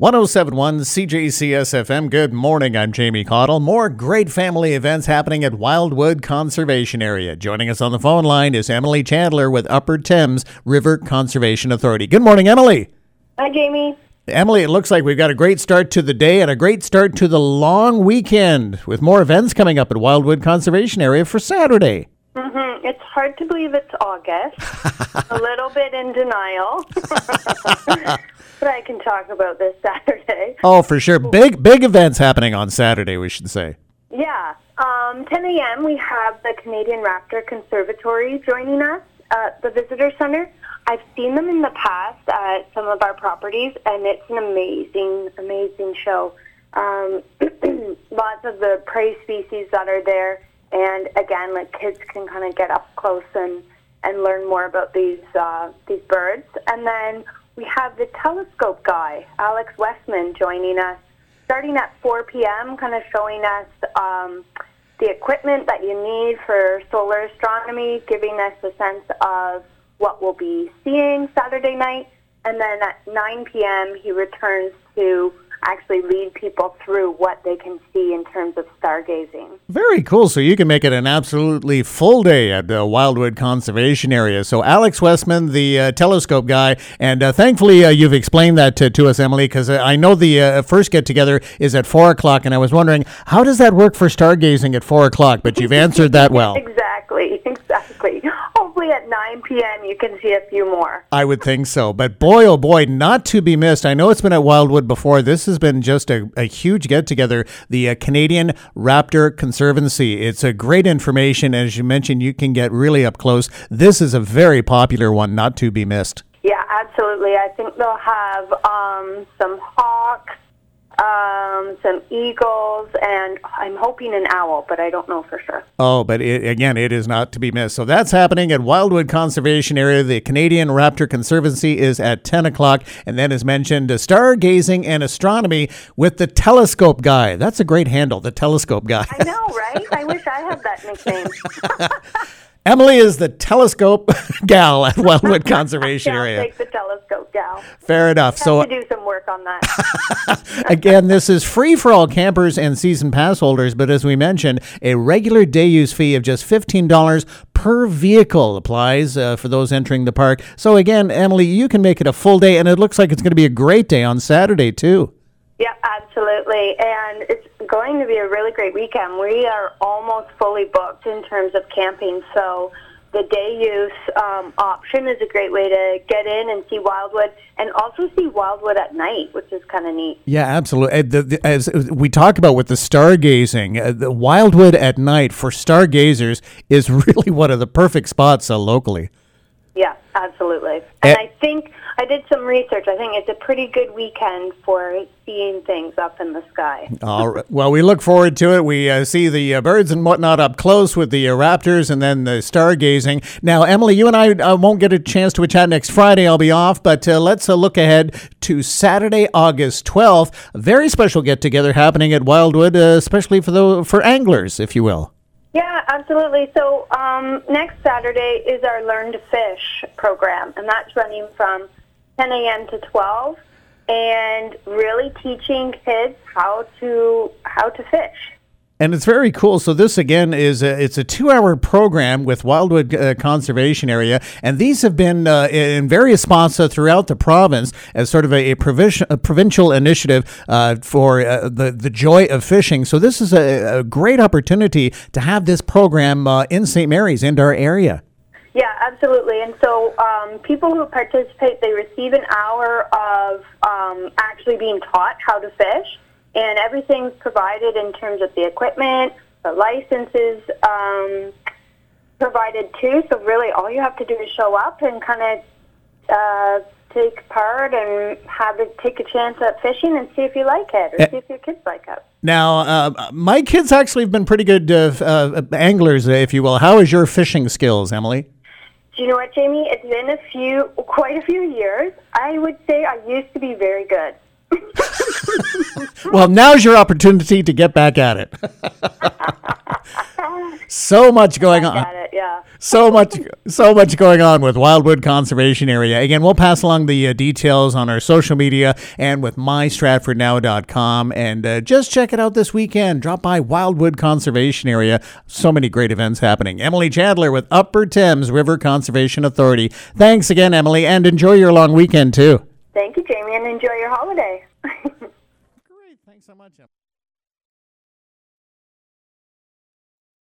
1071 CJCS FM. Good morning. I'm Jamie Cottle. More great family events happening at Wildwood Conservation Area. Joining us on the phone line is Emily Chandler with Upper Thames River Conservation Authority. Good morning, Emily. Hi, Jamie. Emily, it looks like we've got a great start to the day and a great start to the long weekend with more events coming up at Wildwood Conservation Area for Saturday. It's hard to believe it's August. A little bit in denial. But I can talk about this Saturday. Oh, for sure. Big events happening on Saturday, we should say. Yeah. 10 a.m. we have the Canadian Raptor Conservatory joining us at the Visitor Center. I've seen them in the past at some of our properties, and it's an amazing show. Lots of the prey species that are there, and again, like kids can kind of get up close and learn more about these birds. And then we have the telescope guy, Alex Westman, joining us, starting at 4 p.m., kind of showing us the equipment that you need for solar astronomy, giving us a sense of what we'll be seeing Saturday night. And then at 9 p.m., he returns to actually lead people through what they can see in terms of stargazing. Very cool. So you can make it an absolutely full day at Wildwood Conservation Area. So Alex Westman, the telescope guy, and thankfully you've explained that to us, Emily, because I know the first get-together is at 4 o'clock, and I was wondering, how does that work for stargazing at 4 o'clock? But you've answered that well. Exactly. Hopefully at 9 p.m. you can see a few more. I would think so. But boy, oh boy, not to be missed. I know it's been at Wildwood before. This has been just a huge get-together, the Canadian Raptor Conservancy. It's a great information. As you mentioned, you can get really up close. This is a very popular one, not to be missed. Yeah, absolutely. I think they'll have some hawks, some eagles, and I'm hoping an owl, but I don't know for sure. Oh, but it is not to be missed. So that's happening at Wildwood Conservation Area. The Canadian Raptor Conservancy is at 10 o'clock. And then, as mentioned, stargazing and astronomy with the telescope guy. That's a great handle, the telescope guy. I know, right? I wish I had that nickname. Emily is the telescope gal at Wildwood Conservation Area. I'll take the telescope gal. Fair enough. I have to do some work on that. Again, this is free for all campers and season pass holders, but as we mentioned, a regular day use fee of just $15 per vehicle applies for those entering the park. So again, Emily, you can make it a full day, and it looks like it's going to be a great day on Saturday too. Yeah, absolutely. And it's going to be a really great weekend. We are almost fully booked in terms of camping, so the day use option is a great way to get in and see Wildwood, and also see Wildwood at night, which is kind of neat. Yeah, absolutely. As we talk about with the stargazing, the Wildwood at night for stargazers is really one of the perfect spots locally. Yeah, absolutely. And I think I did some research. I think it's a pretty good weekend for seeing things up in the sky. All right. Well, we look forward to it. We see the birds and whatnot up close with the raptors and then the stargazing. Now, Emily, you and I won't get a chance to chat next Friday. I'll be off, but let's look ahead to Saturday, August 12th. A very special get-together happening at Wildwood, especially for anglers, if you will. Yeah, absolutely. So next Saturday is our Learn to Fish program, and that's running from 10 a.m. to 12, and really teaching kids how to fish. And it's very cool. So this, again, it's a 2-hour program with Wildwood Conservation Area. And these have been in various spots throughout the province as sort of a provincial initiative for the joy of fishing. So this is a great opportunity to have this program in St. Mary's, in our area. Yeah, absolutely. And so people who participate, they receive an hour of actually being taught how to fish. And everything's provided in terms of the equipment, the licenses provided too. So really all you have to do is show up and kind of take part and take a chance at fishing and see if you like it, or see if your kids like it. Now, my kids actually have been pretty good anglers, if you will. How is your fishing skills, Emily? Do you know what, Jamie? It's been quite a few years. I would say I used to be very good. Well, now's your opportunity to get back at it. So much going on. Yeah. so much going on with Wildwood Conservation Area. Again, we'll pass along the details on our social media and with mystratfordnow.com. And just check it out this weekend. Drop by Wildwood Conservation Area. So many great events happening. Emily Chandler with Upper Thames River Conservation Authority. Thanks again, Emily, and enjoy your long weekend too. Thank you, Jamie, and enjoy your holiday. Great. Thanks so much, Emily.